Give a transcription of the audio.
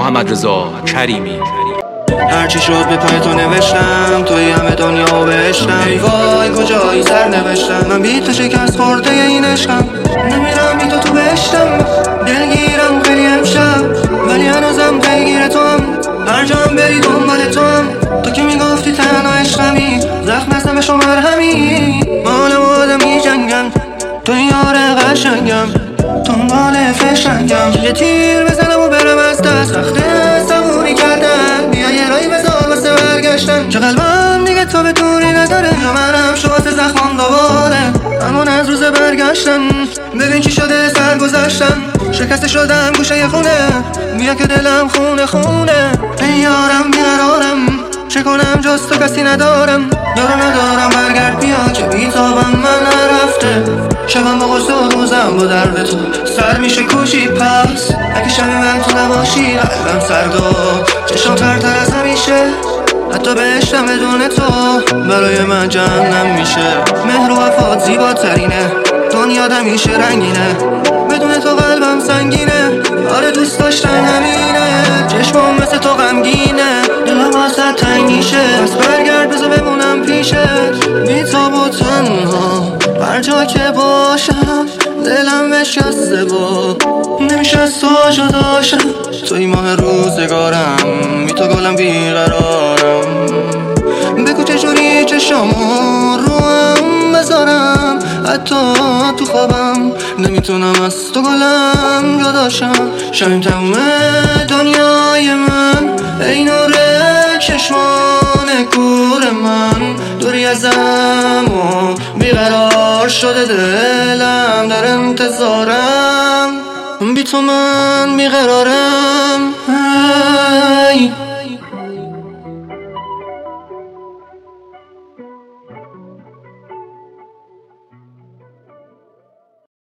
محمد رضا کریمی. هرچی شد به پای تو نوشتم، توی همه دنیا بهشتم. ای وای کجایی سر نوشتم، من بی تو شکست خورده این عشقم. نمیرم بی تو بهشتم، دلگیرم خیلی امشب، ولی هنوزم پیگیر تو هم. هر جام بری دنبال تو هم، تو که میگفتی تنها عشقمی، زخم هستم شما مرهمی. مال آدمی جنگم، تو یار قشنگم، دنبال فشنگم. یه تیر بزنم و برم از دست، سخته صبوری کردن، بیا یه رایی بذار واسه برگشتن. که قلبم دیگه تو به دوری نداره، یا منم شوات زخمم دوباره همون از روز برگشتن. ببین چی شده سر گذشتم، شکسته شدم گوشه خونه، بیا که دلم خونه خونه. ای یارم بیقرارم، چه کنم جز تو کسی ندارم. ندارم برگرد بیا که بیتابم من نرفته. شبم با غصه و روزم با درد تو سر میشه کوشی. پس اگه شب من تو نباشی قلبم سرد و چشم ترتر از همیشه. حتی بهشتم بدون تو برای من جهنم میشه. مهر و وفات زیباترینه، دنیا همیشه رنگینه، بدون تو قلبم سنگینه. آره دوست داشتن همینه، چشمم مثل تو غمگینه، دلم واسه تنگ میشه. پس برگرد بذار بمونم پیشت، بی تو و تنها هر جا که باشم دلم بشکسته با نمیشه از تو جداشم. توی ماه روزگارم، بی تو گلم بیقرارم. بگو چجوری چشامو رو هم بذارم، حتی تو خوابم نمیتونم از تو گلم جداشم. شاید تموم دنیای من ای نور چشمان کور من، دوری ازم و بیقرار شده دلم در انتظارم. بی تو من بیقرارم.